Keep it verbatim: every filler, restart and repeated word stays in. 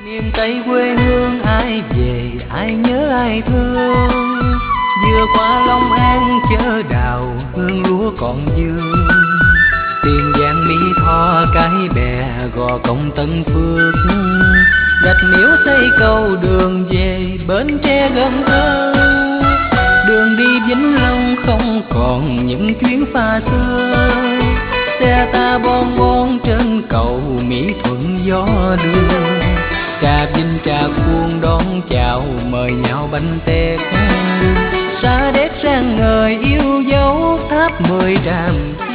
miền Tây quê hương ai về ai nhớ ai thương, vừa qua Long An chớ đào hương lúa còn dương. Tiền Giang Mỹ Tho Cái Bè Gò Công Tân Phước, gạch miếu xây cầu đường về Bến Tre gần thơ. Đường đi Vĩnh Long không còn những chuyến pha xưa, xe ta bon bon trên cầu Mỹ Thuận gió đưa. Trà Vinh trà cuông đón chào mời nhau bánh tét, Sa Đéc sang ngời yêu dấu tháp mười tràm.